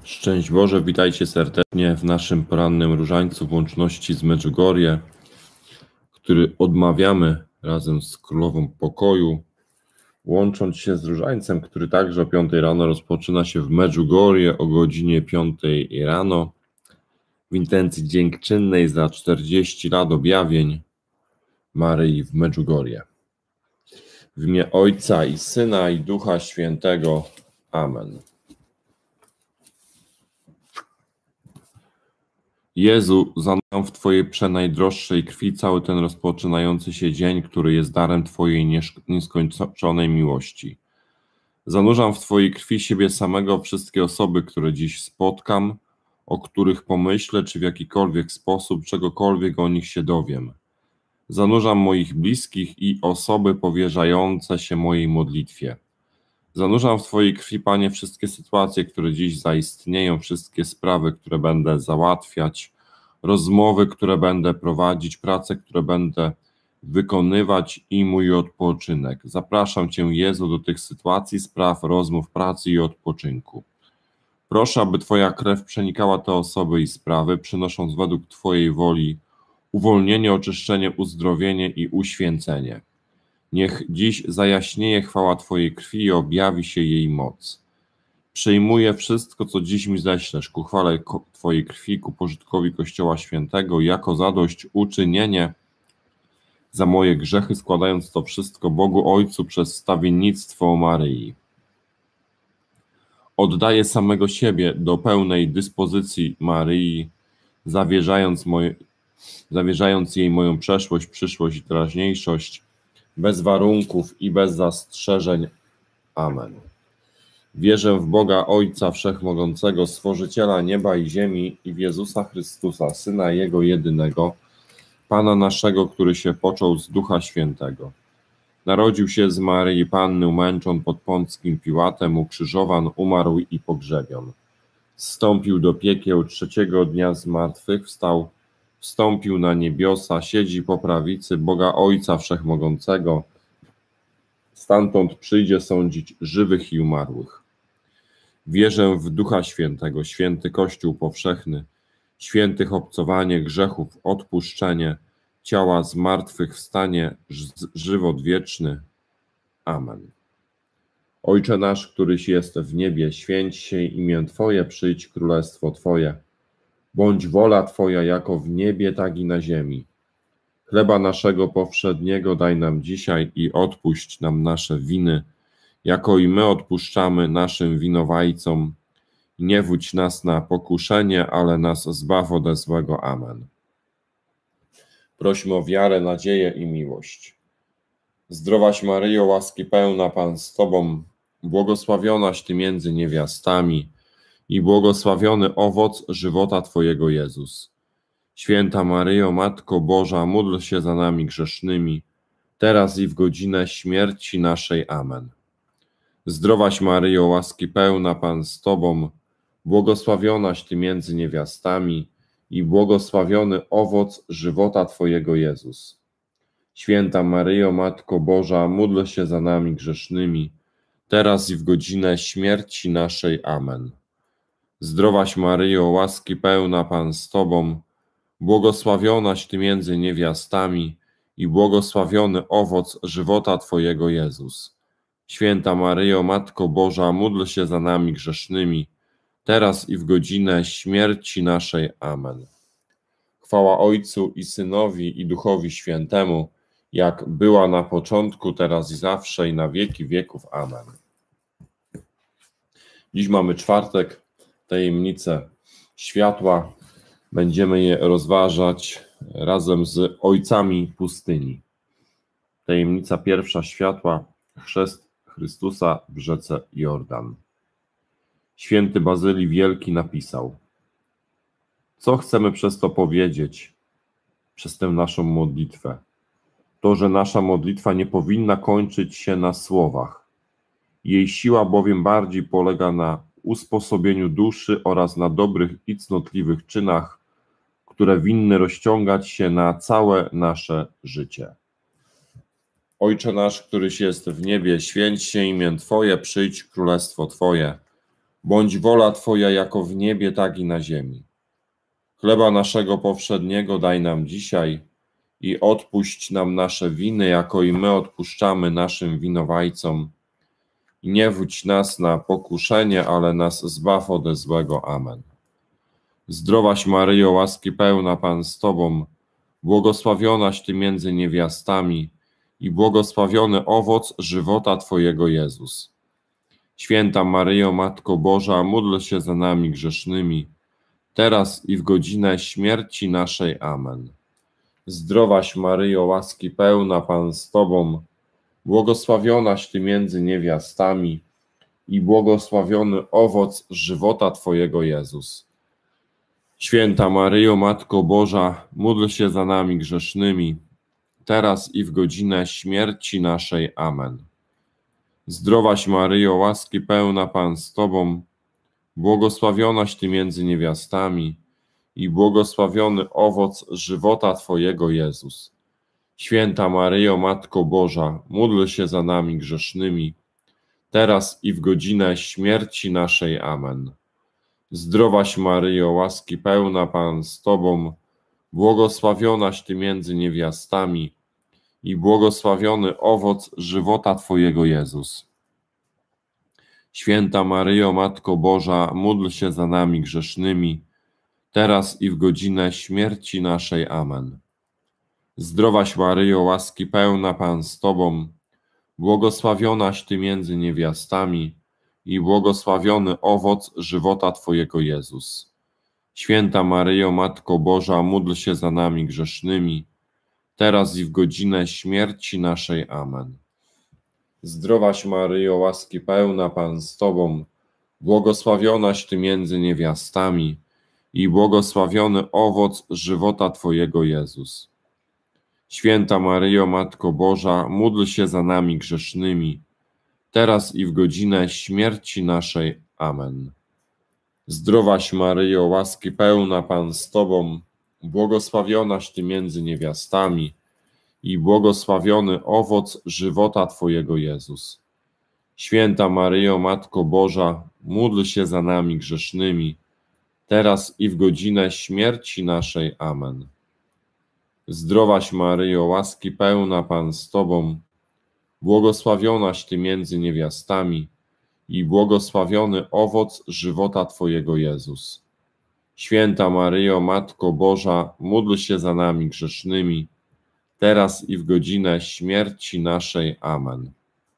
Szczęść Boże, witajcie serdecznie w naszym porannym różańcu w łączności z Medjugorje, który odmawiamy razem z Królową Pokoju, łącząc się z różańcem, który także o 5 rano rozpoczyna się w Medjugorje o godzinie 5 rano w intencji dziękczynnej za 40 lat objawień Maryi w Medjugorje. W imię Ojca i Syna i Ducha Świętego. Amen. Jezu, zanurzam w Twojej przenajdroższej krwi cały ten rozpoczynający się dzień, który jest darem Twojej nieskończonej miłości. Zanurzam w Twojej krwi siebie samego, wszystkie osoby, które dziś spotkam, o których pomyślę, czy w jakikolwiek sposób, czegokolwiek o nich się dowiem. Zanurzam moich bliskich i osoby powierzające się mojej modlitwie. Zanurzam w Twojej krwi, Panie, wszystkie sytuacje, które dziś zaistnieją, wszystkie sprawy, które będę załatwiać, rozmowy, które będę prowadzić, prace, które będę wykonywać i mój odpoczynek. Zapraszam Cię, Jezu, do tych sytuacji, spraw, rozmów, pracy i odpoczynku. Proszę, aby Twoja krew przenikała te osoby i sprawy, przynosząc według Twojej woli uwolnienie, oczyszczenie, uzdrowienie i uświęcenie. Niech dziś zajaśnieje chwała Twojej krwi i objawi się jej moc. Przyjmuję wszystko, co dziś mi ześlesz, ku chwale Twojej krwi, ku pożytkowi Kościoła Świętego, jako zadośćuczynienie za moje grzechy, składając to wszystko Bogu Ojcu przez wstawiennictwo Maryi. Oddaję samego siebie do pełnej dyspozycji Maryi, zawierzając jej moją przeszłość, przyszłość i teraźniejszość, bez warunków i bez zastrzeżeń. Amen. Wierzę w Boga Ojca Wszechmogącego, Stworzyciela nieba i ziemi i w Jezusa Chrystusa, Syna Jego jedynego, Pana naszego, który się począł z Ducha Świętego. Narodził się z Maryi Panny, umęczon pod Pąckim Piłatem, ukrzyżowan, umarł i pogrzebion. Zstąpił do piekieł, 3. dnia zmartwychwstał, wstąpił na niebiosa, siedzi po prawicy Boga Ojca Wszechmogącego, stamtąd przyjdzie sądzić żywych i umarłych. Wierzę w Ducha Świętego, święty Kościół powszechny, świętych obcowanie grzechów, odpuszczenie, ciała zmartwychwstanie, żywot wieczny. Amen. Ojcze nasz, któryś jest w niebie, święć się imię Twoje, przyjdź królestwo Twoje. Bądź wola Twoja jako w niebie, tak i na ziemi. Chleba naszego powszedniego daj nam dzisiaj i odpuść nam nasze winy, jako i my odpuszczamy naszym winowajcom. Nie wódź nas na pokuszenie, ale nas zbaw ode złego. Amen. Prośmy o wiarę, nadzieję i miłość. Zdrowaś Maryjo, łaski pełna, Pan z Tobą, błogosławionaś Ty między niewiastami i błogosławiony owoc żywota Twojego, Jezus. Święta Maryjo, Matko Boża, módl się za nami grzesznymi, teraz i w godzinę śmierci naszej. Amen. Zdrowaś Maryjo, łaski pełna, Pan z Tobą, błogosławionaś Ty między niewiastami i błogosławiony owoc żywota Twojego, Jezus. Święta Maryjo, Matko Boża, módl się za nami grzesznymi, teraz i w godzinę śmierci naszej. Amen. Zdrowaś Maryjo, łaski pełna, Pan z Tobą, błogosławionaś Ty między niewiastami i błogosławiony owoc żywota Twojego, Jezus. Święta Maryjo, Matko Boża, módl się za nami grzesznymi, teraz i w godzinę śmierci naszej. Amen. Chwała Ojcu i Synowi i Duchowi Świętemu, jak była na początku, teraz i zawsze i na wieki wieków. Amen. Dziś mamy czwartek, tajemnice światła. Będziemy je rozważać razem z ojcami pustyni. Tajemnica pierwsza światła, chrzest Chrystusa w rzece Jordan. Święty Bazylii Wielki napisał: co chcemy przez to powiedzieć, przez tę naszą modlitwę? To, że nasza modlitwa nie powinna kończyć się na słowach. Jej siła bowiem bardziej polega na usposobieniu duszy oraz na dobrych i cnotliwych czynach, które winny rozciągać się na całe nasze życie. Ojcze nasz, któryś jest w niebie, święć się imię Twoje, przyjdź królestwo Twoje. Bądź wola Twoja jako w niebie, tak i na ziemi. Chleba naszego powszedniego daj nam dzisiaj i odpuść nam nasze winy, jako i my odpuszczamy naszym winowajcom. I nie wódź nas na pokuszenie, ale nas zbaw ode złego. Amen. Zdrowaś Maryjo, łaski pełna, Pan z Tobą, błogosławionaś Ty między niewiastami i błogosławiony owoc żywota Twojego, Jezus. Święta Maryjo, Matko Boża, módl się za nami grzesznymi, teraz i w godzinę śmierci naszej. Amen. Zdrowaś Maryjo, łaski pełna, Pan z Tobą, błogosławionaś Ty między niewiastami i błogosławiony owoc żywota Twojego, Jezus. Święta Maryjo, Matko Boża, módl się za nami grzesznymi, teraz i w godzinę śmierci naszej. Amen. Zdrowaś Maryjo, łaski pełna, Pan z Tobą, błogosławionaś Ty między niewiastami i błogosławiony owoc żywota Twojego, Jezus. Święta Maryjo, Matko Boża, módl się za nami grzesznymi, teraz i w godzinę śmierci naszej. Amen. Zdrowaś Maryjo, łaski pełna, Pan z Tobą, błogosławionaś Ty między niewiastami i błogosławiony owoc żywota Twojego, Jezus. Święta Maryjo, Matko Boża, módl się za nami grzesznymi, teraz i w godzinę śmierci naszej. Amen. Zdrowaś Maryjo, łaski pełna, Pan z Tobą, błogosławionaś Ty między niewiastami i błogosławiony owoc żywota Twojego, Jezus. Święta Maryjo, Matko Boża, módl się za nami grzesznymi, teraz i w godzinę śmierci naszej. Amen. Zdrowaś Maryjo, łaski pełna, Pan z Tobą, błogosławionaś Ty między niewiastami i błogosławiony owoc żywota Twojego, Jezus. Święta Maryjo, Matko Boża, módl się za nami grzesznymi, teraz i w godzinę śmierci naszej. Amen. Zdrowaś Maryjo, łaski pełna, Pan z Tobą, błogosławionaś Ty między niewiastami i błogosławiony owoc żywota Twojego, Jezus. Święta Maryjo, Matko Boża, módl się za nami grzesznymi, teraz i w godzinę śmierci naszej. Amen. Zdrowaś Maryjo, łaski pełna, Pan z Tobą, błogosławionaś Ty między niewiastami i błogosławiony owoc żywota Twojego, Jezus. Święta Maryjo, Matko Boża, módl się za nami grzesznymi, teraz i w godzinę śmierci naszej. Amen.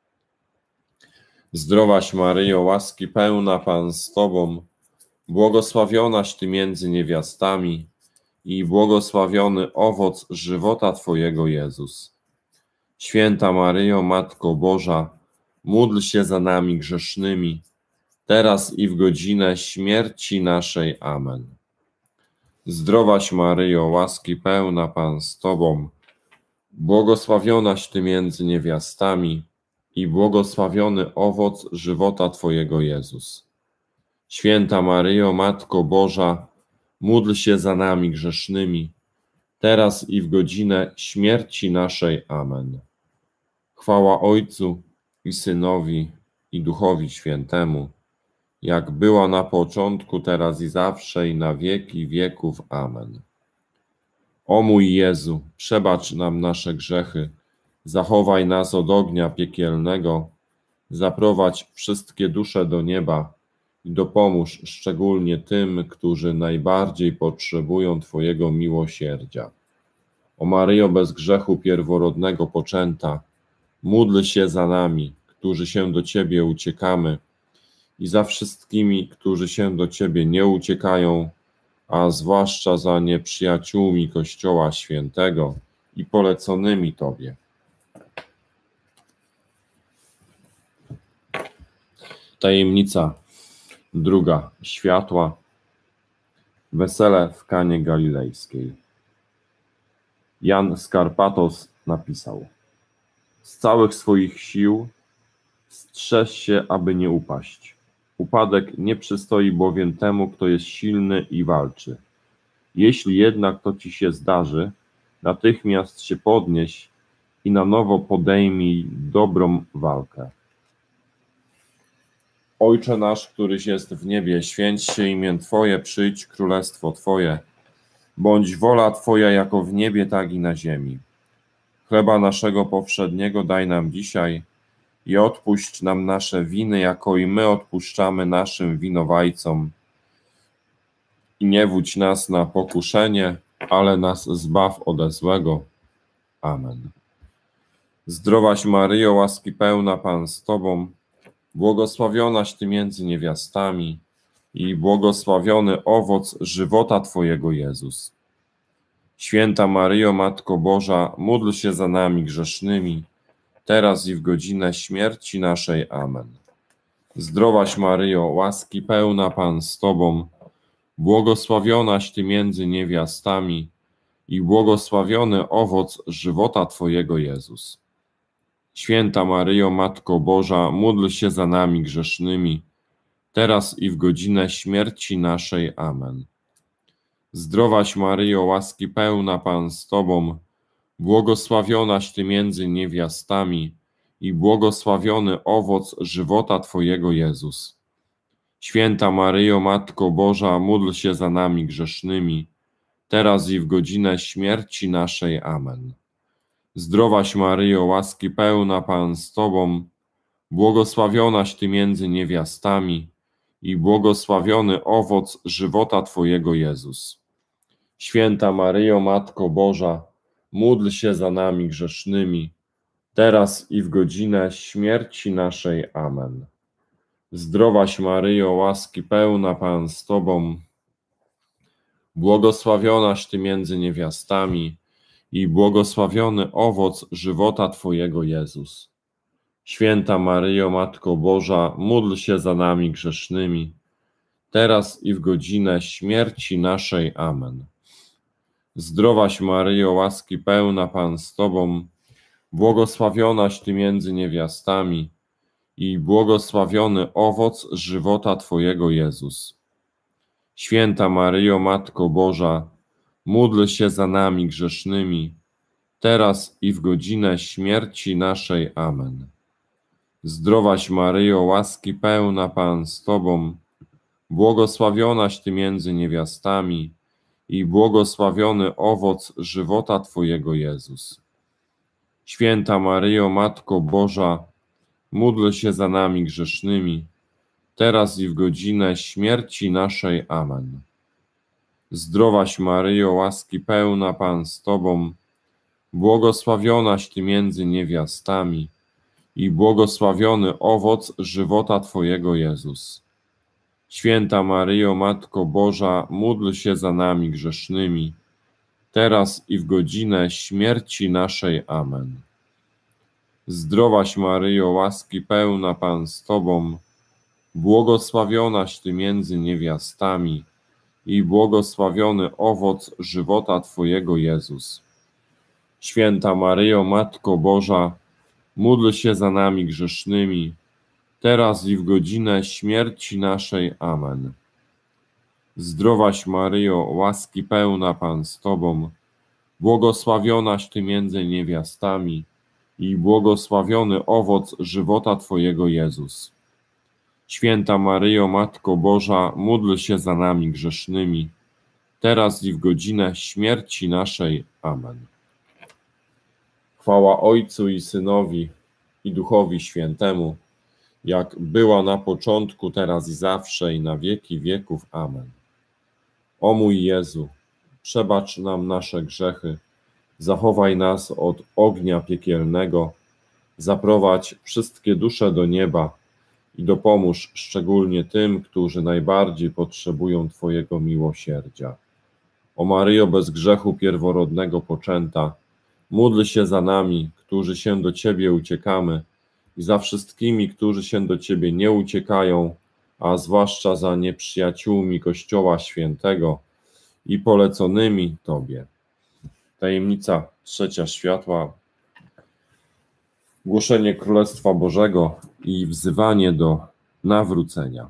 Zdrowaś Maryjo, łaski pełna, Pan z Tobą, błogosławionaś Ty między niewiastami i błogosławiony owoc żywota Twojego, Jezus. Święta Maryjo, Matko Boża, módl się za nami grzesznymi, teraz i w godzinę śmierci naszej. Amen. Zdrowaś Maryjo, łaski pełna, Pan z Tobą, błogosławionaś Ty między niewiastami i błogosławiony owoc żywota Twojego, Jezus. Święta Maryjo, Matko Boża, módl się za nami grzesznymi, teraz i w godzinę śmierci naszej. Amen. Chwała Ojcu i Synowi, i Duchowi Świętemu, jak była na początku, teraz i zawsze, i na wieki wieków. Amen. O mój Jezu, przebacz nam nasze grzechy, zachowaj nas od ognia piekielnego, zaprowadź wszystkie dusze do nieba i dopomóż szczególnie tym, którzy najbardziej potrzebują Twojego miłosierdzia. O Maryjo, bez grzechu pierworodnego poczęta, módl się za nami, którzy się do Ciebie uciekamy, i za wszystkimi, którzy się do Ciebie nie uciekają, a zwłaszcza za nieprzyjaciółmi Kościoła Świętego i poleconymi Tobie. Tajemnica druga. Światła. Wesele w Kanie Galilejskiej. Jan z Karpatos napisał: z całych swoich sił strzeż się, aby nie upaść. Upadek nie przystoi bowiem temu, kto jest silny i walczy. Jeśli jednak to ci się zdarzy, natychmiast się podnieś i na nowo podejmij dobrą walkę. Ojcze nasz, któryś jest w niebie, święć się imię Twoje, przyjdź królestwo Twoje. Bądź wola Twoja jako w niebie, tak i na ziemi. Chleba naszego powszedniego daj nam dzisiaj i odpuść nam nasze winy, jako i my odpuszczamy naszym winowajcom. I nie wódź nas na pokuszenie, ale nas zbaw ode złego. Amen. Zdrowaś Maryjo, łaski pełna, Pan z Tobą, błogosławionaś Ty między niewiastami i błogosławiony owoc żywota Twojego, Jezus. Święta Maryjo, Matko Boża, módl się za nami grzesznymi, teraz i w godzinę śmierci naszej. Amen. Zdrowaś Maryjo, łaski pełna, Pan z Tobą, błogosławionaś Ty między niewiastami i błogosławiony owoc żywota Twojego, Jezus. Święta Maryjo, Matko Boża, módl się za nami grzesznymi, teraz i w godzinę śmierci naszej. Amen. Zdrowaś Maryjo, łaski pełna, Pan z Tobą, błogosławionaś Ty między niewiastami i błogosławiony owoc żywota Twojego, Jezus. Święta Maryjo, Matko Boża, módl się za nami grzesznymi, teraz i w godzinę śmierci naszej. Amen. Zdrowaś Maryjo, łaski pełna, Pan z Tobą, błogosławionaś Ty między niewiastami i błogosławiony owoc żywota Twojego, Jezus. Święta Maryjo, Matko Boża, módl się za nami grzesznymi, teraz i w godzinę śmierci naszej. Amen. Zdrowaś Maryjo, łaski pełna, Pan z Tobą, błogosławionaś Ty między niewiastami i błogosławiony owoc żywota Twojego, Jezus. Święta Maryjo, Matko Boża, módl się za nami grzesznymi, teraz i w godzinę śmierci naszej. Amen. Zdrowaś Maryjo, łaski pełna, Pan z Tobą, błogosławionaś Ty między niewiastami i błogosławiony owoc żywota Twojego, Jezus. Święta Maryjo, Matko Boża, módl się za nami grzesznymi, teraz i w godzinę śmierci naszej. Amen. Zdrowaś Maryjo, łaski pełna, Pan z Tobą, błogosławionaś Ty między niewiastami i błogosławiony owoc żywota Twojego, Jezus. Święta Maryjo, Matko Boża, módl się za nami grzesznymi, teraz i w godzinę śmierci naszej. Amen. Zdrowaś Maryjo, łaski pełna, Pan z Tobą, błogosławionaś Ty między niewiastami i błogosławiony owoc żywota Twojego, Jezus. Święta Maryjo, Matko Boża, módl się za nami grzesznymi, teraz i w godzinę śmierci naszej. Amen. Zdrowaś Maryjo, łaski pełna, Pan z Tobą, błogosławionaś Ty między niewiastami i błogosławiony owoc żywota Twojego, Jezus. Święta Maryjo, Matko Boża, módl się za nami grzesznymi, teraz i w godzinę śmierci naszej. Amen. Zdrowaś Maryjo, łaski pełna, Pan z Tobą, błogosławionaś Ty między niewiastami i błogosławiony owoc żywota Twojego, Jezus. Święta Maryjo, Matko Boża, módl się za nami grzesznymi, teraz i w godzinę śmierci naszej. Amen. Chwała Ojcu i Synowi, i Duchowi Świętemu, jak była na początku, teraz i zawsze, i na wieki wieków. Amen. O mój Jezu, przebacz nam nasze grzechy, zachowaj nas od ognia piekielnego, zaprowadź wszystkie dusze do nieba i dopomóż szczególnie tym, którzy najbardziej potrzebują Twojego miłosierdzia. O Maryjo, bez grzechu pierworodnego poczęta, módl się za nami, którzy się do Ciebie uciekamy, i za wszystkimi, którzy się do Ciebie nie uciekają, a zwłaszcza za nieprzyjaciółmi Kościoła Świętego i poleconymi Tobie. Tajemnica trzecia światła. Głoszenie Królestwa Bożego i wzywanie do nawrócenia.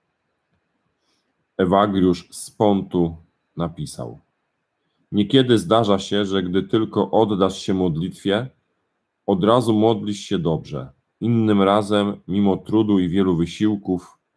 Ewagriusz z Pontu napisał: niekiedy zdarza się, że gdy tylko oddasz się modlitwie, od razu modlisz się dobrze. Innym razem, mimo trudu i wielu wysiłków,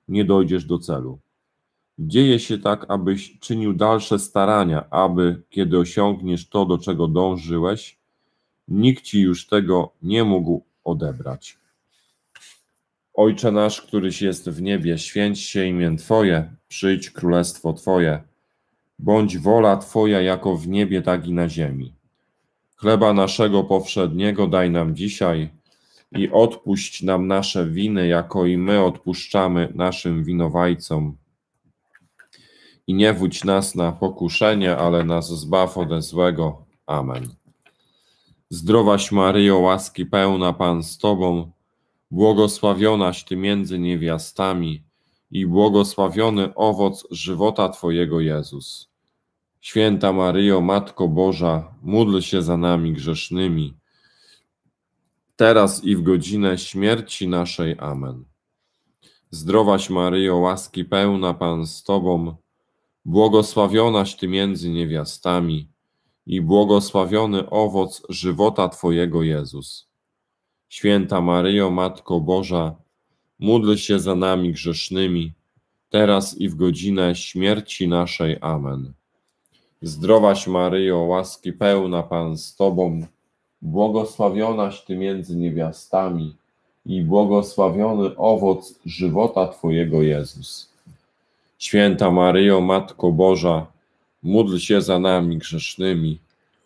nie dojdziesz do celu. Dzieje się tak, abyś czynił dalsze starania, aby, kiedy osiągniesz to, do czego dążyłeś, nikt ci już tego nie mógł odebrać. Ojcze nasz, któryś jest w niebie, święć się imię Twoje, przyjdź królestwo Twoje. Bądź wola Twoja jako w niebie, tak i na ziemi. Chleba naszego powszedniego daj nam dzisiaj i odpuść nam nasze winy, jako i my odpuszczamy naszym winowajcom. I nie wódź nas na pokuszenie, ale nas zbaw ode złego. Amen. Zdrowaś Maryjo, łaski pełna, Pan z Tobą, błogosławionaś Ty między niewiastami i błogosławiony owoc żywota Twojego, Jezus. Święta Maryjo, Matko Boża, módl się za nami grzesznymi, teraz i w godzinę śmierci naszej. Amen. Zdrowaś Maryjo, łaski pełna, Pan z Tobą, błogosławionaś Ty między niewiastami i błogosławiony owoc żywota Twojego, Jezus. Święta Maryjo, Matko Boża, módl się za nami grzesznymi, teraz i w godzinę śmierci naszej. Amen. Zdrowaś Maryjo, łaski pełna, Pan z Tobą, błogosławionaś Ty między niewiastami i błogosławiony owoc żywota Twojego, Jezus. Święta Maryjo, Matko Boża, módl się za nami grzesznymi,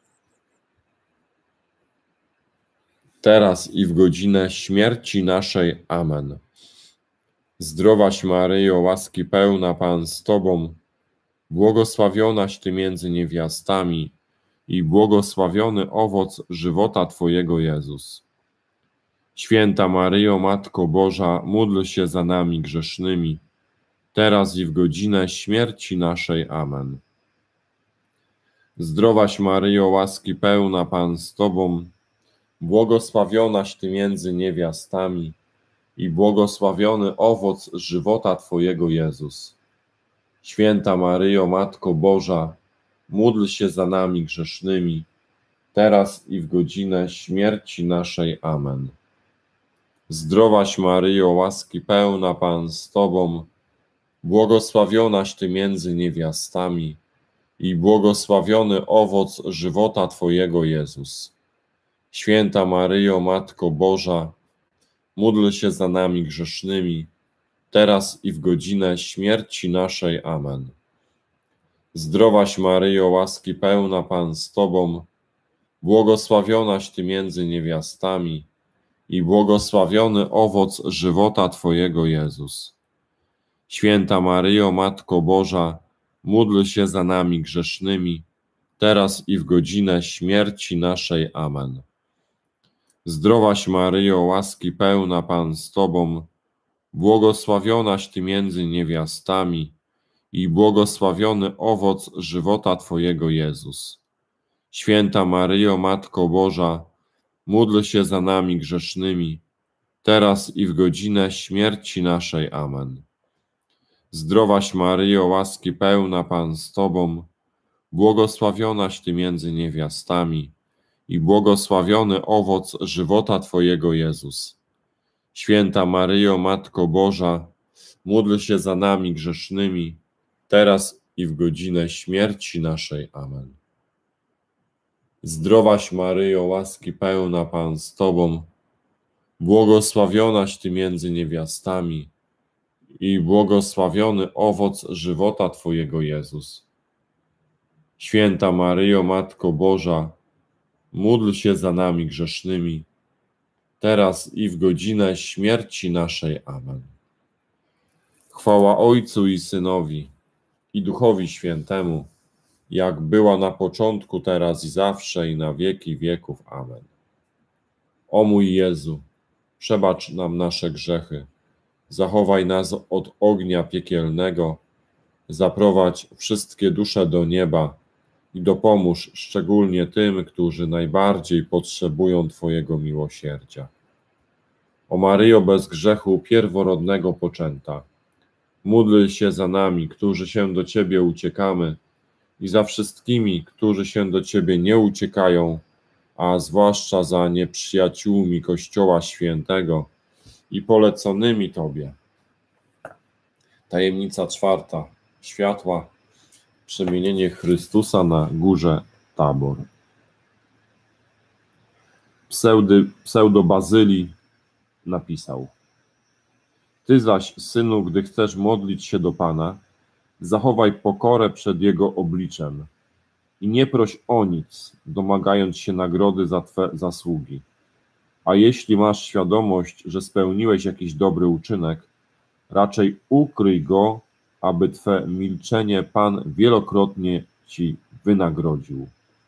teraz i w godzinę śmierci naszej. Amen. Zdrowaś Maryjo, łaski pełna, Pan z Tobą, błogosławionaś Ty między niewiastami i błogosławiony owoc żywota Twojego, Jezus. Święta Maryjo, Matko Boża, módl się za nami grzesznymi, teraz i w godzinę śmierci naszej. Amen. Zdrowaś Maryjo, łaski pełna, Pan z Tobą, błogosławionaś Ty między niewiastami i błogosławiony owoc żywota Twojego, Jezus. Święta Maryjo, Matko Boża, módl się za nami grzesznymi, teraz i w godzinę śmierci naszej. Amen. Zdrowaś Maryjo, łaski pełna, Pan z Tobą, błogosławionaś Ty między niewiastami i błogosławiony owoc żywota Twojego, Jezus. Święta Maryjo, Matko Boża, módl się za nami grzesznymi, teraz i w godzinę śmierci naszej. Amen. Zdrowaś Maryjo, łaski pełna, Pan z Tobą, błogosławionaś Ty między niewiastami i błogosławiony owoc żywota Twojego, Jezus. Święta Maryjo, Matko Boża, módl się za nami grzesznymi, teraz i w godzinę śmierci naszej. Amen. Zdrowaś Maryjo, łaski pełna, Pan z Tobą, błogosławionaś Ty między niewiastami i błogosławiony owoc żywota Twojego, Jezus. Święta Maryjo, Matko Boża, módl się za nami grzesznymi, teraz i w godzinę śmierci naszej. Amen. Zdrowaś Maryjo, łaski pełna, Pan z Tobą, błogosławionaś Ty między niewiastami i błogosławiony owoc żywota Twojego, Jezus. Święta Maryjo, Matko Boża, módl się za nami grzesznymi, teraz i w godzinę śmierci naszej. Amen. Zdrowaś Maryjo, łaski pełna, Pan z Tobą, błogosławionaś Ty między niewiastami i błogosławiony owoc żywota Twojego, Jezus. Święta Maryjo, Matko Boża, módl się za nami grzesznymi, teraz i w godzinę śmierci naszej. Amen. Chwała Ojcu i Synowi, i Duchowi Świętemu, jak była na początku, teraz i zawsze, i na wieki wieków. Amen. O mój Jezu, przebacz nam nasze grzechy, zachowaj nas od ognia piekielnego, zaprowadź wszystkie dusze do nieba i dopomóż szczególnie tym, którzy najbardziej potrzebują Twojego miłosierdzia. O Maryjo bez grzechu pierworodnego poczęta, módl się za nami, którzy się do Ciebie uciekamy, i za wszystkimi, którzy się do Ciebie nie uciekają, a zwłaszcza za nieprzyjaciółmi Kościoła Świętego i poleconymi Tobie. Tajemnica czwarta. Światła. Przemienienie Chrystusa na górze Tabor. Pseudo-Bazylii napisał: Ty zaś, synu, gdy chcesz modlić się do Pana, zachowaj pokorę przed Jego obliczem i nie proś o nic, domagając się nagrody za Twe zasługi. A jeśli masz świadomość, że spełniłeś jakiś dobry uczynek, raczej ukryj go, aby Twe milczenie Pan wielokrotnie Ci wynagrodził.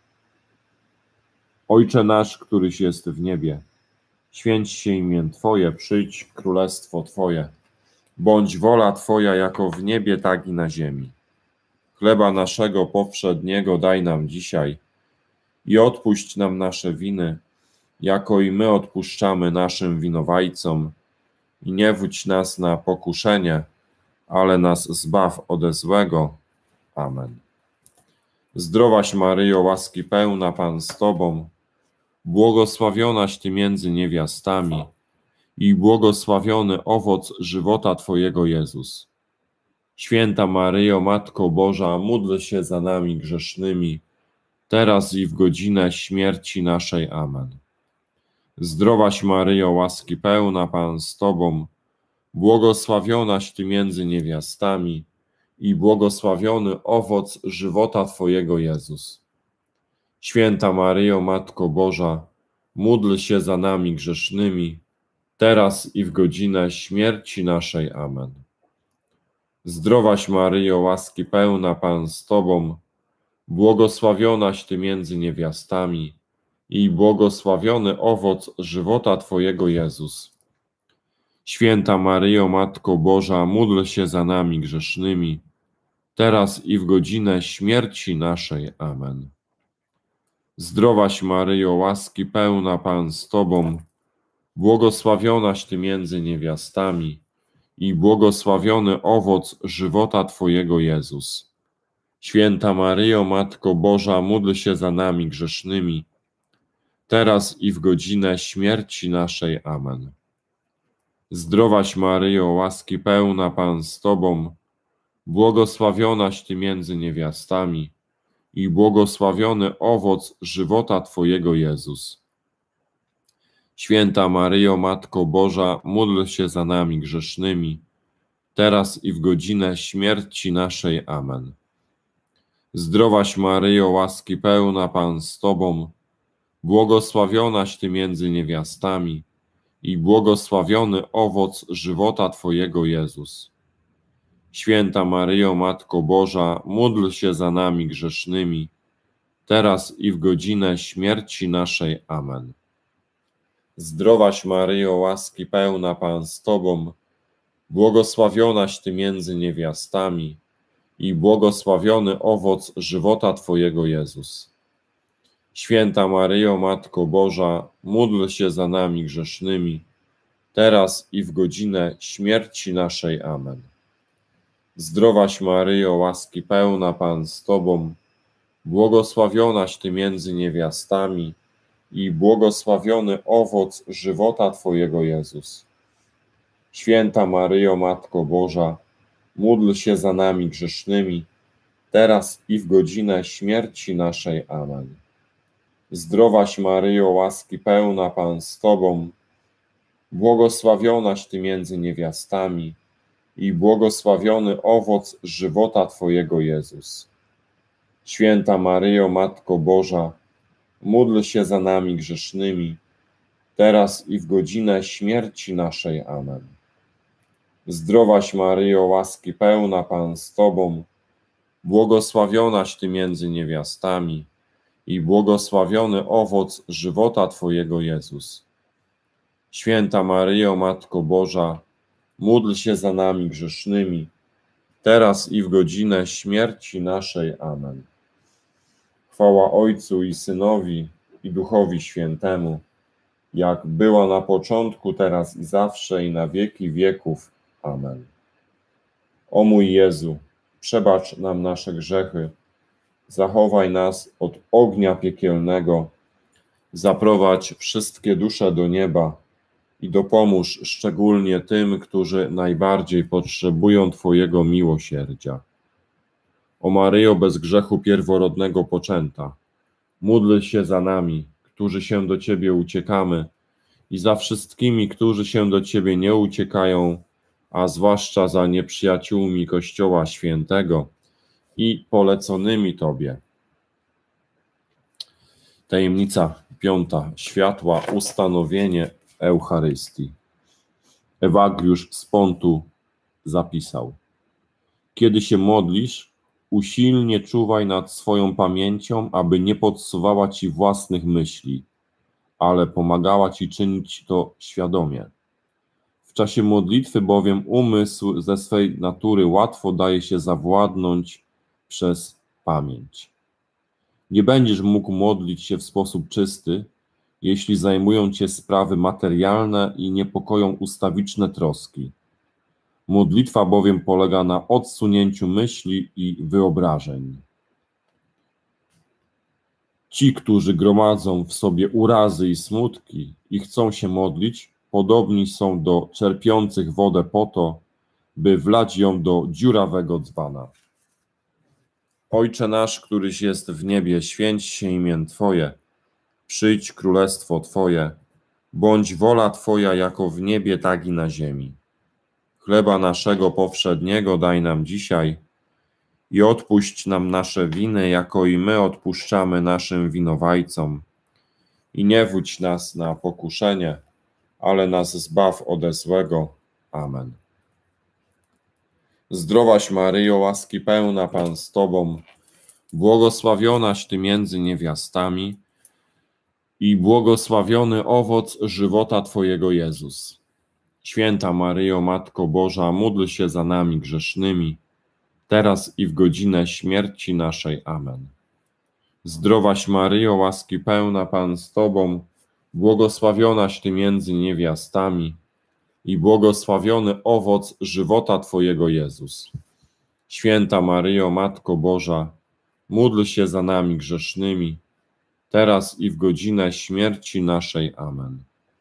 Ojcze nasz, któryś jest w niebie, święć się imię Twoje, przyjdź królestwo Twoje. Bądź wola Twoja jako w niebie, tak i na ziemi. Chleba naszego powszedniego daj nam dzisiaj i odpuść nam nasze winy, jako i my odpuszczamy naszym winowajcom. I nie wódź nas na pokuszenie, ale nas zbaw ode złego. Amen. Zdrowaś Maryjo, łaski pełna, Pan z Tobą, błogosławionaś Ty między niewiastami i błogosławiony owoc żywota Twojego Jezus. Święta Maryjo, Matko Boża, módl się za nami grzesznymi, teraz i w godzinę śmierci naszej. Amen. Zdrowaś Maryjo, łaski pełna, Pan z Tobą, błogosławionaś Ty między niewiastami i błogosławiony owoc żywota Twojego Jezus. Święta Maryjo, Matko Boża, módl się za nami grzesznymi, teraz i w godzinę śmierci naszej. Amen. Zdrowaś Maryjo, łaski pełna, Pan z Tobą, błogosławionaś Ty między niewiastami i błogosławiony owoc żywota Twojego Jezus. Święta Maryjo, Matko Boża, módl się za nami grzesznymi, teraz i w godzinę śmierci naszej. Amen. Zdrowaś Maryjo, łaski pełna, Pan z Tobą, błogosławionaś Ty między niewiastami i błogosławiony owoc żywota Twojego Jezus. Święta Maryjo, Matko Boża, módl się za nami grzesznymi, teraz i w godzinę śmierci naszej. Amen. Zdrowaś Maryjo, łaski pełna, Pan z Tobą, błogosławionaś Ty między niewiastami i błogosławiony owoc żywota Twojego Jezus. Święta Maryjo, Matko Boża, módl się za nami grzesznymi, teraz i w godzinę śmierci naszej. Amen. Zdrowaś Maryjo, łaski pełna, Pan z Tobą, błogosławionaś Ty między niewiastami i błogosławiony owoc żywota Twojego Jezus. Święta Maryjo, Matko Boża, módl się za nami grzesznymi, teraz i w godzinę śmierci naszej. Amen. Zdrowaś Maryjo, łaski pełna, Pan z Tobą, błogosławionaś Ty między niewiastami i błogosławiony owoc żywota Twojego Jezus. Święta Maryjo, Matko Boża, módl się za nami grzesznymi, teraz i w godzinę śmierci naszej. Amen. Zdrowaś Maryjo, łaski pełna, Pan z Tobą, błogosławionaś Ty między niewiastami i błogosławiony owoc żywota Twojego Jezus. Święta Maryjo, Matko Boża, módl się za nami grzesznymi, teraz i w godzinę śmierci naszej. Amen. Zdrowaś Maryjo, łaski pełna, Pan z Tobą, błogosławionaś Ty między niewiastami i błogosławiony owoc żywota Twojego Jezus. Święta Maryjo, Matko Boża, módl się za nami grzesznymi, teraz i w godzinę śmierci naszej. Amen. Zdrowaś Maryjo, łaski pełna, Pan z Tobą, błogosławionaś Ty między niewiastami i błogosławiony owoc żywota Twojego Jezus. Święta Maryjo, Matko Boża, módl się za nami grzesznymi, teraz i w godzinę śmierci naszej. Amen. Chwała Ojcu i Synowi, i Duchowi Świętemu, jak była na początku, teraz i zawsze, i na wieki wieków. Amen. O mój Jezu, przebacz nam nasze grzechy, zachowaj nas od ognia piekielnego, zaprowadź wszystkie dusze do nieba i dopomóż szczególnie tym, którzy najbardziej potrzebują Twojego miłosierdzia. O Maryjo, bez grzechu pierworodnego poczęta, módl się za nami, którzy się do Ciebie uciekamy, i za wszystkimi, którzy się do Ciebie nie uciekają, a zwłaszcza za nieprzyjaciółmi Kościoła Świętego i poleconymi Tobie. Tajemnica 5. Światła ustanowienie Eucharystii. Ewagliusz z Pontu zapisał: kiedy się modlisz, usilnie czuwaj nad swoją pamięcią, aby nie podsuwała Ci własnych myśli, ale pomagała Ci czynić to świadomie. W czasie modlitwy bowiem umysł ze swej natury łatwo daje się zawładnąć przez pamięć. Nie będziesz mógł modlić się w sposób czysty, jeśli zajmują Cię sprawy materialne i niepokoją ustawiczne troski. Modlitwa bowiem polega na odsunięciu myśli i wyobrażeń. Ci, którzy gromadzą w sobie urazy i smutki i chcą się modlić, podobni są do czerpiących wodę po to, by wlać ją do dziurawego dzbana. Ojcze nasz, któryś jest w niebie, święć się imię Twoje, przyjdź królestwo Twoje, bądź wola Twoja jako w niebie, tak i na ziemi. Chleba naszego powszedniego daj nam dzisiaj i odpuść nam nasze winy, jako i my odpuszczamy naszym winowajcom. I nie wódź nas na pokuszenie, ale nas zbaw ode złego. Amen. Zdrowaś Maryjo, łaski pełna, Pan z Tobą, błogosławionaś Ty między niewiastami i błogosławiony owoc żywota Twojego Jezus. Święta Maryjo, Matko Boża, módl się za nami grzesznymi, teraz i w godzinę śmierci naszej. Amen. Zdrowaś Maryjo, łaski pełna, Pan z Tobą, błogosławionaś Ty między niewiastami i błogosławiony owoc żywota Twojego Jezus. Święta Maryjo, Matko Boża, módl się za nami grzesznymi, teraz i w godzinę śmierci naszej. Amen.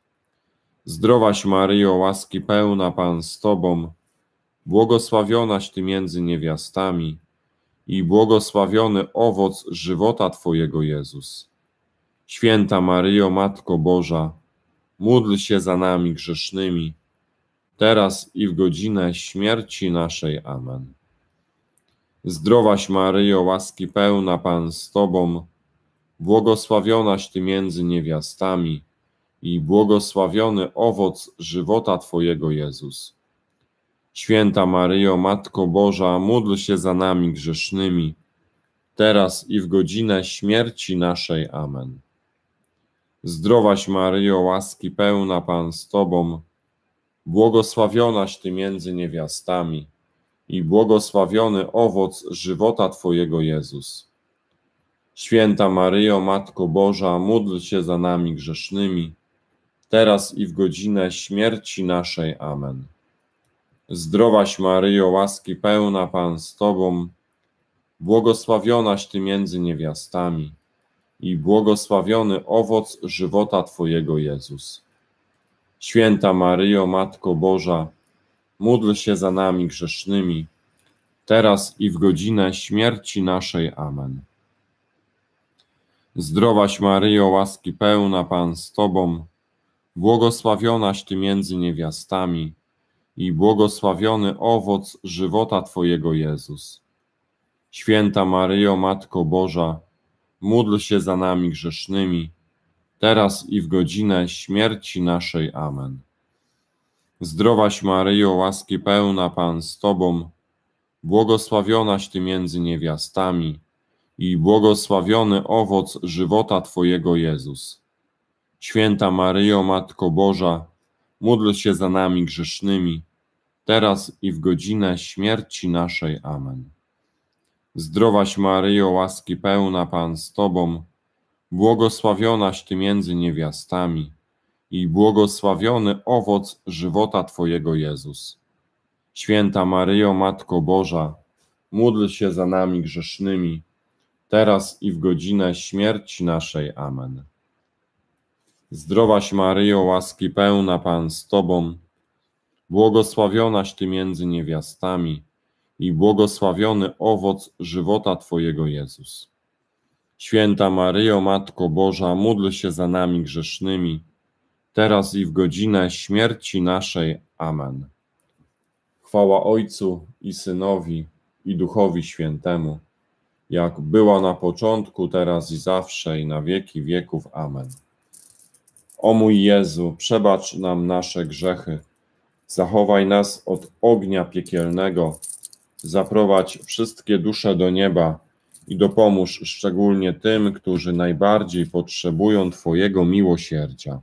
Zdrowaś Maryjo, łaski pełna, Pan z Tobą, błogosławionaś Ty między niewiastami i błogosławiony owoc żywota Twojego Jezus. Święta Maryjo, Matko Boża, módl się za nami grzesznymi, teraz i w godzinę śmierci naszej. Amen. Zdrowaś Maryjo, łaski pełna, Pan z Tobą, błogosławionaś Ty między niewiastami i błogosławiony owoc żywota Twojego Jezus. Święta Maryjo, Matko Boża, módl się za nami grzesznymi, teraz i w godzinę śmierci naszej. Amen. Zdrowaś Maryjo, łaski pełna, Pan z Tobą, błogosławionaś Ty między niewiastami i błogosławiony owoc żywota Twojego Jezus. Święta Maryjo, Matko Boża, módl się za nami grzesznymi, teraz i w godzinę śmierci naszej. Amen. Zdrowaś Maryjo, łaski pełna, Pan z Tobą, błogosławionaś Ty między niewiastami i błogosławiony owoc żywota Twojego Jezus. Święta Maryjo, Matko Boża, módl się za nami grzesznymi, teraz i w godzinę śmierci naszej. Amen. Zdrowaś Maryjo, łaski pełna, Pan z Tobą, błogosławionaś Ty między niewiastami i błogosławiony owoc żywota Twojego Jezus. Święta Maryjo, Matko Boża, módl się za nami grzesznymi, teraz i w godzinę śmierci naszej. Amen. Zdrowaś Maryjo, łaski pełna, Pan z Tobą, błogosławionaś Ty między niewiastami i błogosławiony owoc żywota Twojego Jezus. Święta Maryjo, Matko Boża, módl się za nami grzesznymi, teraz i w godzinę śmierci naszej. Amen. Zdrowaś Maryjo, łaski pełna, Pan z Tobą, błogosławionaś Ty między niewiastami i błogosławiony owoc żywota Twojego Jezus. Święta Maryjo, Matko Boża, módl się za nami grzesznymi, teraz i w godzinę śmierci naszej. Amen. Zdrowaś Maryjo, łaski pełna, Pan z Tobą, błogosławionaś Ty między niewiastami i błogosławiony owoc żywota Twojego, Jezus. Święta Maryjo, Matko Boża, módl się za nami grzesznymi, teraz i w godzinę śmierci naszej. Amen. Chwała Ojcu i Synowi, i Duchowi Świętemu, jak była na początku, teraz i zawsze, i na wieki wieków. Amen. O mój Jezu, przebacz nam nasze grzechy, zachowaj nas od ognia piekielnego, zaprowadź wszystkie dusze do nieba i dopomóż szczególnie tym, którzy najbardziej potrzebują Twojego miłosierdzia.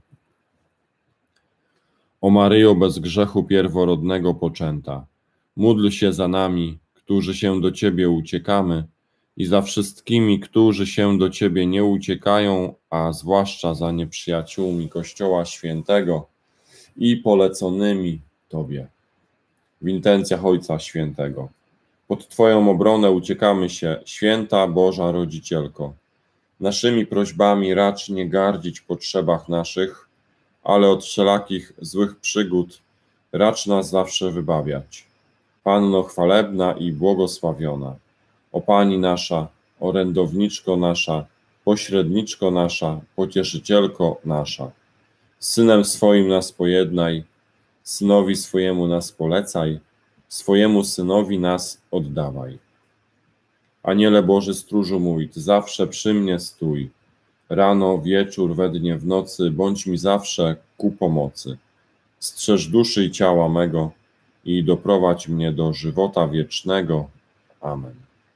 O Maryjo, bez grzechu pierworodnego poczęta, módl się za nami, którzy się do Ciebie uciekamy, i za wszystkimi, którzy się do Ciebie nie uciekają, a zwłaszcza za nieprzyjaciółmi Kościoła Świętego i poleconymi Tobie. W intencjach Ojca Świętego. Pod Twoją obronę uciekamy się, Święta Boża Rodzicielko. Naszymi prośbami racz nie gardzić w potrzebach naszych, ale od wszelakich złych przygód racz nas zawsze wybawiać. Panno chwalebna i błogosławiona, o Pani nasza, orędowniczko nasza, pośredniczko nasza, pocieszycielko nasza, z Synem swoim nas pojednaj, Synowi swojemu nas polecaj, swojemu Synowi nas oddawaj. Aniele Boży, stróżu mój, Ty zawsze przy mnie stój, rano, wieczór, we dnie, w nocy, bądź mi zawsze ku pomocy. Strzeż duszy i ciała mego i doprowadź mnie do żywota wiecznego. Amen.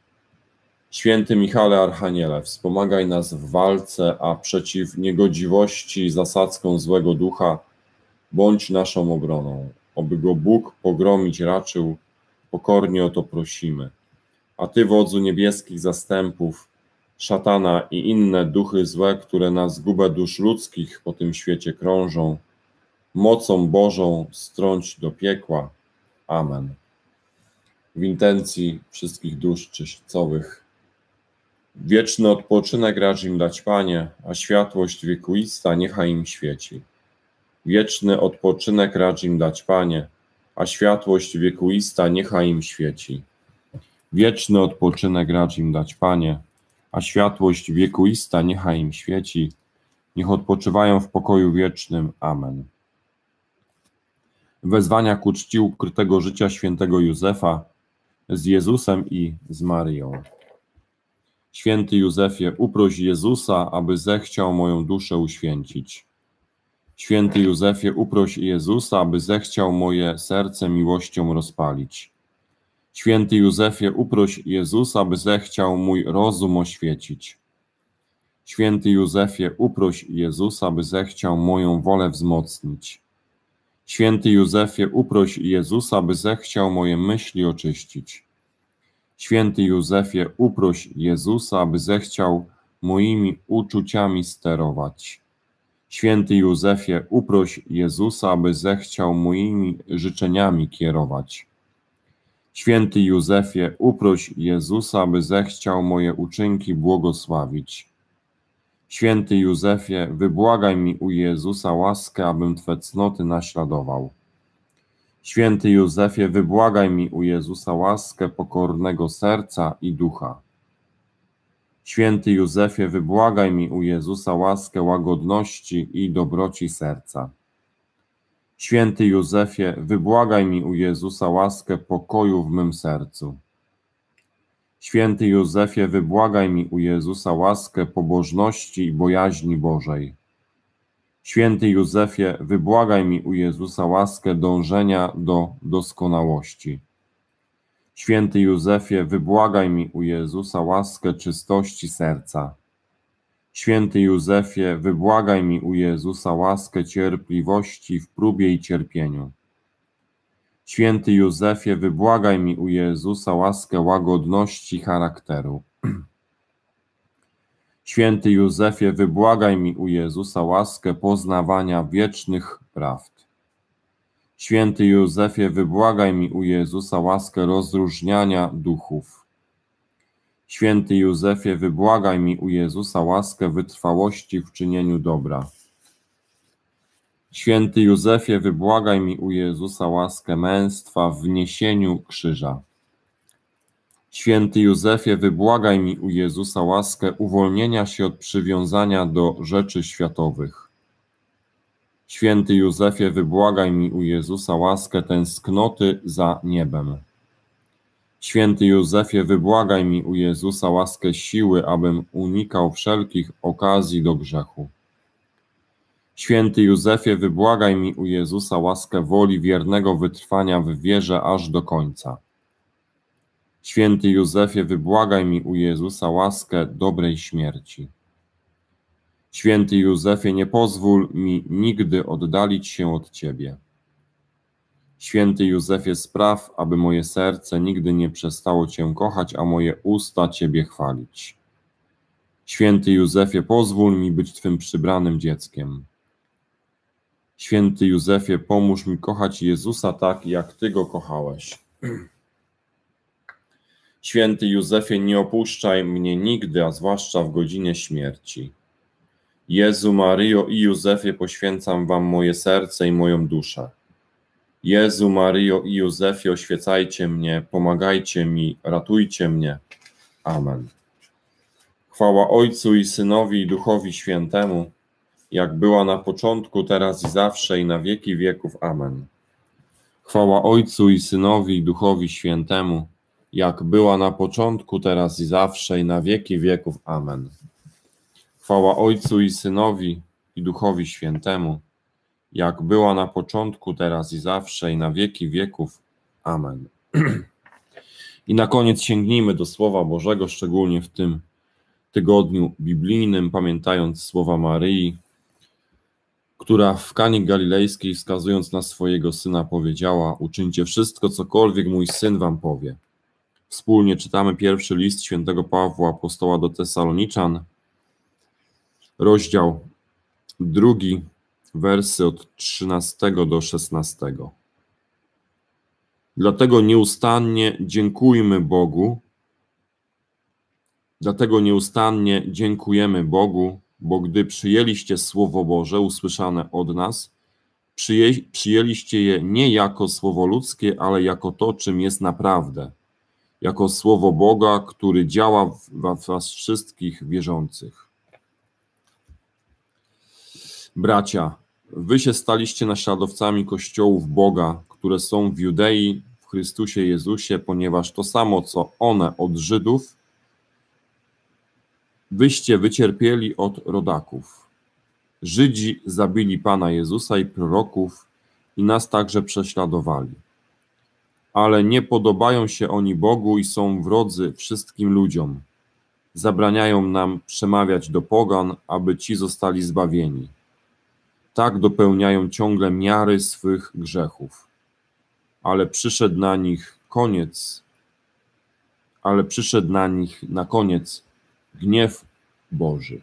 Święty Michale Archaniele, wspomagaj nas w walce, a przeciw niegodziwości zasadzką złego ducha bądź naszą obroną. Oby go Bóg pogromić raczył, pokornie o to prosimy. A Ty, wodzu niebieskich zastępów, szatana i inne duchy złe, które na zgubę dusz ludzkich po tym świecie krążą, mocą Bożą strąć do piekła. Amen. W intencji wszystkich dusz czyśćcowych. Wieczny odpoczynek racz im dać, Panie, a światłość wiekuista niechaj im świeci. Wieczny odpoczynek racz im dać, Panie, a światłość wiekuista niechaj im świeci. Wieczny odpoczynek racz im dać, Panie, a światłość wiekuista niechaj im świeci. Niech odpoczywają w pokoju wiecznym. Amen. Wezwania ku czci ukrytego życia świętego Józefa z Jezusem i z Maryją. Święty Józefie, uproś Jezusa, aby zechciał moją duszę uświęcić. Święty Józefie, uproś Jezusa, aby zechciał moje serce miłością rozpalić. Święty Józefie, uproś Jezusa, aby zechciał mój rozum oświecić. Święty Józefie, uproś Jezusa, aby zechciał moją wolę wzmocnić. Święty Józefie, uproś Jezusa, aby zechciał moje myśli oczyścić. Święty Józefie, uproś Jezusa, aby zechciał moimi uczuciami sterować. Święty Józefie, uproś Jezusa, aby zechciał moimi życzeniami kierować. Święty Józefie, uproś Jezusa, aby zechciał moje uczynki błogosławić. Święty Józefie, wybłagaj mi u Jezusa łaskę, abym Twe cnoty naśladował. Święty Józefie, wybłagaj mi u Jezusa łaskę pokornego serca i ducha. Święty Józefie, wybłagaj mi u Jezusa łaskę łagodności i dobroci serca. Święty Józefie, wybłagaj mi u Jezusa łaskę pokoju w mym sercu. Święty Józefie, wybłagaj mi u Jezusa łaskę pobożności i bojaźni Bożej. Święty Józefie, wybłagaj mi u Jezusa łaskę dążenia do doskonałości. Święty Józefie, wybłagaj mi u Jezusa łaskę czystości serca. Święty Józefie, wybłagaj mi u Jezusa łaskę cierpliwości w próbie i cierpieniu. Święty Józefie, wybłagaj mi u Jezusa łaskę łagodności charakteru. Święty Józefie, wybłagaj mi u Jezusa łaskę poznawania wiecznych prawd. Święty Józefie, wybłagaj mi u Jezusa łaskę rozróżniania duchów. Święty Józefie, wybłagaj mi u Jezusa łaskę wytrwałości w czynieniu dobra. Święty Józefie, wybłagaj mi u Jezusa łaskę męstwa w niesieniu krzyża. Święty Józefie, wybłagaj mi u Jezusa łaskę uwolnienia się od przywiązania do rzeczy światowych. Święty Józefie, wybłagaj mi u Jezusa łaskę tęsknoty za niebem. Święty Józefie, wybłagaj mi u Jezusa łaskę siły, abym unikał wszelkich okazji do grzechu. Święty Józefie, wybłagaj mi u Jezusa łaskę woli wiernego wytrwania w wierze aż do końca. Święty Józefie, wybłagaj mi u Jezusa łaskę dobrej śmierci. Święty Józefie, nie pozwól mi nigdy oddalić się od Ciebie. Święty Józefie, spraw, aby moje serce nigdy nie przestało Cię kochać, a moje usta Ciebie chwalić. Święty Józefie, pozwól mi być Twym przybranym dzieckiem. Święty Józefie, pomóż mi kochać Jezusa tak, jak Ty Go kochałeś. Święty Józefie, nie opuszczaj mnie nigdy, a zwłaszcza w godzinie śmierci. Jezu, Maryjo i Józefie, poświęcam Wam moje serce i moją duszę. Jezu, Maryjo i Józefie, oświecajcie mnie, pomagajcie mi, ratujcie mnie. Amen. Chwała Ojcu i Synowi i Duchowi Świętemu, jak była na początku, teraz i zawsze, i na wieki wieków. Amen. Chwała Ojcu i Synowi i Duchowi Świętemu, jak była na początku, teraz i zawsze, i na wieki wieków. Amen. Chwała Ojcu i Synowi i Duchowi Świętemu, jak była na początku, teraz i zawsze, i na wieki wieków. Amen. I na koniec sięgnijmy do Słowa Bożego, szczególnie w tym tygodniu biblijnym, pamiętając słowa Maryi, która w Kanie Galilejskiej, wskazując na swojego Syna, powiedziała: uczyńcie wszystko, cokolwiek mój Syn wam powie. Wspólnie czytamy pierwszy list świętego Pawła apostoła do Tesaloniczan, rozdział 2, wersy od 13 do 16. Dlatego nieustannie dziękujemy Bogu, bo gdy przyjęliście Słowo Boże usłyszane od nas, przyjęliście je nie jako słowo ludzkie, ale jako to, czym jest naprawdę, jako Słowo Boga, który działa w was wszystkich wierzących. Bracia, wy się staliście naśladowcami kościołów Boga, które są w Judei, w Chrystusie Jezusie, ponieważ to samo, co one od Żydów, wyście wycierpieli od rodaków. Żydzi zabili Pana Jezusa i proroków i nas także prześladowali. Ale nie podobają się oni Bogu i są wrodzy wszystkim ludziom. Zabraniają nam przemawiać do pogan, aby ci zostali zbawieni. Tak dopełniają ciągle miary swych grzechów. Ale przyszedł na koniec gniew Boży.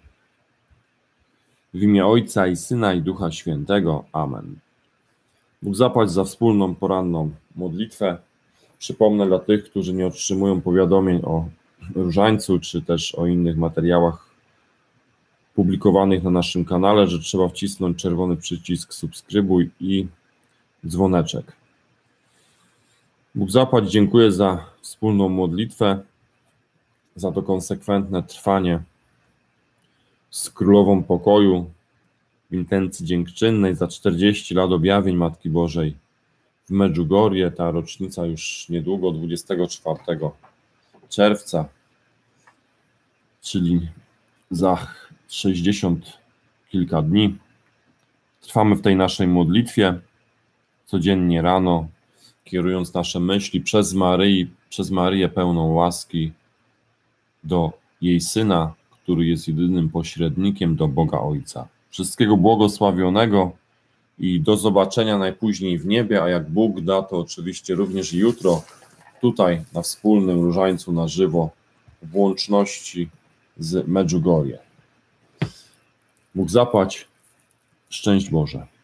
W imię Ojca i Syna i Ducha Świętego. Amen. Bóg zapłać za wspólną poranną modlitwę. Przypomnę dla tych, którzy nie otrzymują powiadomień o różańcu, czy też o innych materiałach publikowanych na naszym kanale, że trzeba wcisnąć czerwony przycisk subskrybuj i dzwoneczek. Bóg zapłać, dziękuję za wspólną modlitwę, za to konsekwentne trwanie z Królową Pokoju w intencji dziękczynnej, za 40 lat objawień Matki Bożej w Medjugorje. Ta rocznica już niedługo, 24 czerwca, czyli za 60 kilka dni. Trwamy w tej naszej modlitwie codziennie rano, kierując nasze myśli przez Maryję pełną łaski do jej Syna, który jest jedynym pośrednikiem do Boga Ojca. Wszystkiego błogosławionego i do zobaczenia najpóźniej w niebie, a jak Bóg da, to oczywiście również jutro tutaj na wspólnym różańcu na żywo w łączności z Medjugorje. Bóg zapłać, szczęść Boże.